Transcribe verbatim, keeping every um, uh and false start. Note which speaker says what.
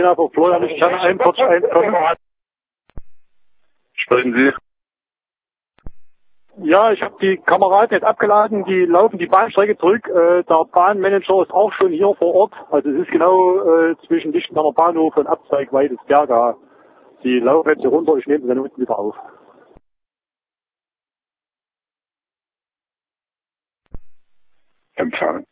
Speaker 1: Ja, Frau Florian, ich kann einen kurz einkommen.
Speaker 2: Sprechen Sie?
Speaker 1: Ja, ich habe die Kameraden jetzt abgeladen, die laufen die Bahnstrecke zurück. Äh, der Bahnmanager ist auch schon hier vor Ort. Also es ist genau äh, zwischen Lichtenhammer Bahnhof und Abzweig Weides Berga. Die laufen jetzt hier runter, ich nehme sie dann unten wieder auf.
Speaker 2: Empfangen.